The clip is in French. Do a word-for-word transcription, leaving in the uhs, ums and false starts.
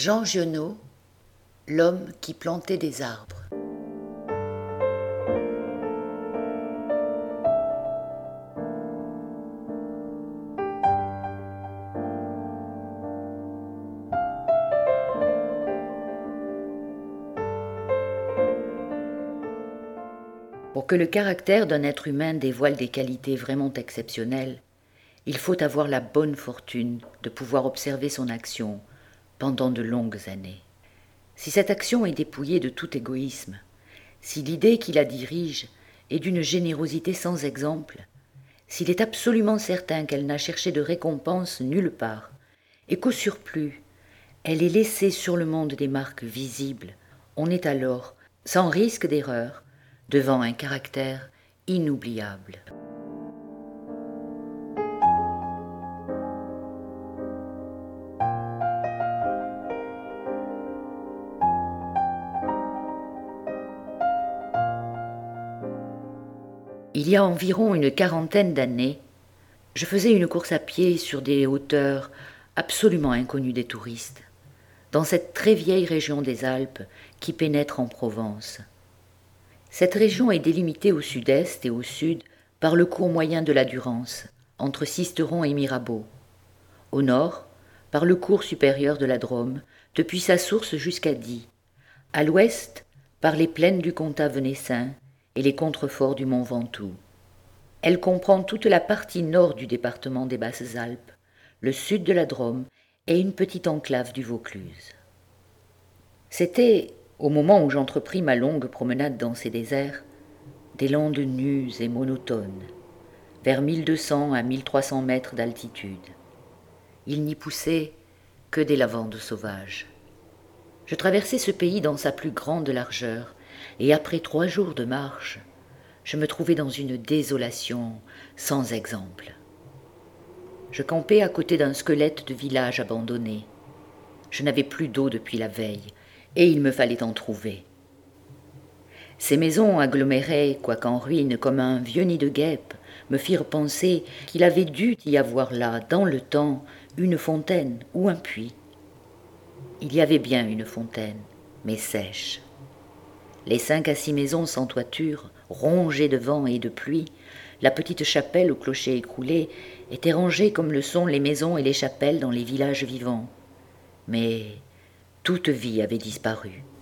Jean Giono, l'homme qui plantait des arbres. Pour que le caractère d'un être humain dévoile des qualités vraiment exceptionnelles, il faut avoir la bonne fortune de pouvoir observer son action pendant de longues années. Si cette action est dépouillée de tout égoïsme, si l'idée qui la dirige est d'une générosité sans exemple, s'il est absolument certain qu'elle n'a cherché de récompense nulle part, et qu'au surplus, elle est laissée sur le monde des marques visibles, on est alors, sans risque d'erreur, devant un caractère inoubliable. Il y a environ une quarantaine d'années, je faisais une course à pied sur des hauteurs absolument inconnues des touristes, dans cette très vieille région des Alpes qui pénètre en Provence. Cette région est délimitée au sud-est et au sud par le cours moyen de la Durance, entre Sisteron et Mirabeau. Au nord, par le cours supérieur de la Drôme, depuis sa source jusqu'à Die. À l'ouest, par les plaines du Comtat venessin et les contreforts du Mont Ventoux. Elle comprend toute la partie nord du département des Basses-Alpes, le sud de la Drôme et une petite enclave du Vaucluse. C'était, au moment où j'entrepris ma longue promenade dans ces déserts, des landes nues et monotones, vers mille deux cents à mille trois cents mètres d'altitude. Il n'y poussait que des lavandes sauvages. Je traversais ce pays dans sa plus grande largeur, et après trois jours de marche, je me trouvais dans une désolation sans exemple. Je campais à côté d'un squelette de village abandonné. Je n'avais plus d'eau depuis la veille, et il me fallait en trouver. Ces maisons agglomérées, quoiqu'en ruine comme un vieux nid de guêpes, me firent penser qu'il avait dû y avoir là, dans le temps, une fontaine ou un puits. Il y avait bien une fontaine, mais sèche. Les cinq à six maisons sans toiture, rongées de vent et de pluie, la petite chapelle au clocher écroulé, étaient rangées comme le sont les maisons et les chapelles dans les villages vivants. Mais toute vie avait disparu.